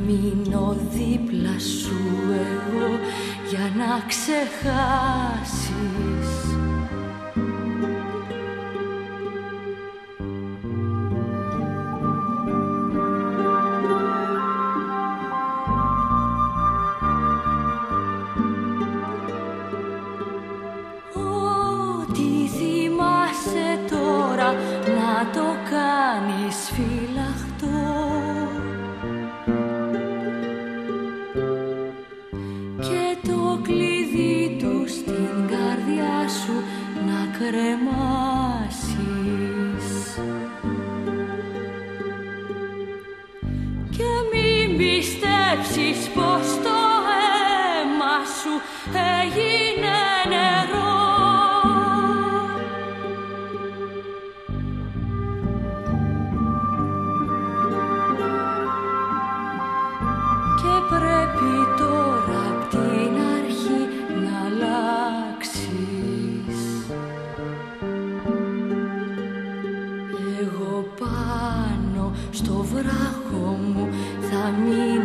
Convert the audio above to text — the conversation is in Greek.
μείνω δίπλα σου εγώ για να ξεχάσεις. Ό,τι θυμάσαι τώρα να το κάνεις φυλαχτό και το κλειδί του στην καρδιά σου να κρεμάσεις. Και μην πιστέψεις πως το αίμα σου έγινε νερό. Και πρέπει τώρα απ' την αρχή να αλλάξεις. Εγώ πάνω στο βράχο μου θα μείνω